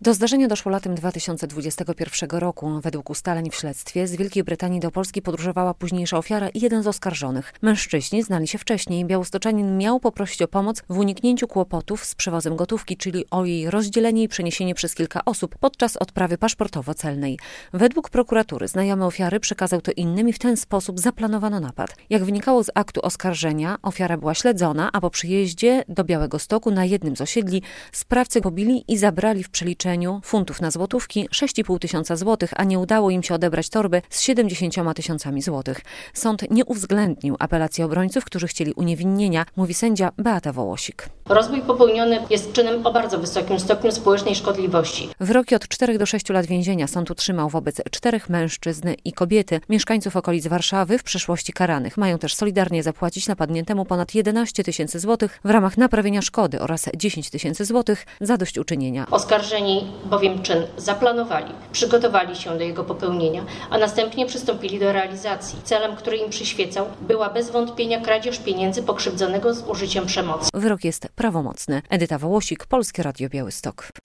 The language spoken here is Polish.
Do zdarzenia doszło latem 2021 roku. Według ustaleń w śledztwie z Wielkiej Brytanii do Polski podróżowała późniejsza ofiara i jeden z oskarżonych. Mężczyźni znali się wcześniej. Białostoczanin miał poprosić o pomoc w uniknięciu kłopotów z przewozem gotówki, czyli o jej rozdzielenie i przeniesienie przez kilka osób podczas odprawy paszportowo-celnej. Według prokuratury znajomy ofiary przekazał to innym i w ten sposób zaplanowano napad. Jak wynikało z aktu oskarżenia, ofiara była śledzona, a po przyjeździe do Białegostoku na jednym z osiedli sprawcy pobili i zabrali w przeliczeniu funtów na złotówki 6,5 tysiąca złotych, a nie udało im się odebrać torby z 70 tysiącami złotych. Sąd nie uwzględnił apelacji obrońców, którzy chcieli uniewinnienia, mówi sędzia Beata Wołosik. Rozbój popełniony jest czynem o bardzo wysokim stopniu społecznej szkodliwości. Wyroki od 4 do 6 lat więzienia sąd utrzymał wobec 4 mężczyzn i kobiety, mieszkańców okolic Warszawy, w przeszłości karanych. Mają też solidarnie zapłacić napadniętemu ponad 11 tysięcy złotych w ramach naprawienia szkody oraz 10 tysięcy złotych zadośćuczynienia. Oskarżeni bowiem czyn zaplanowali, przygotowali się do jego popełnienia, a następnie przystąpili do realizacji. Celem, który im przyświecał, była bez wątpienia kradzież pieniędzy pokrzywdzonego z użyciem przemocy. Wyrok jest prawomocny. Edyta Wołosik, Polskie Radio Białystok.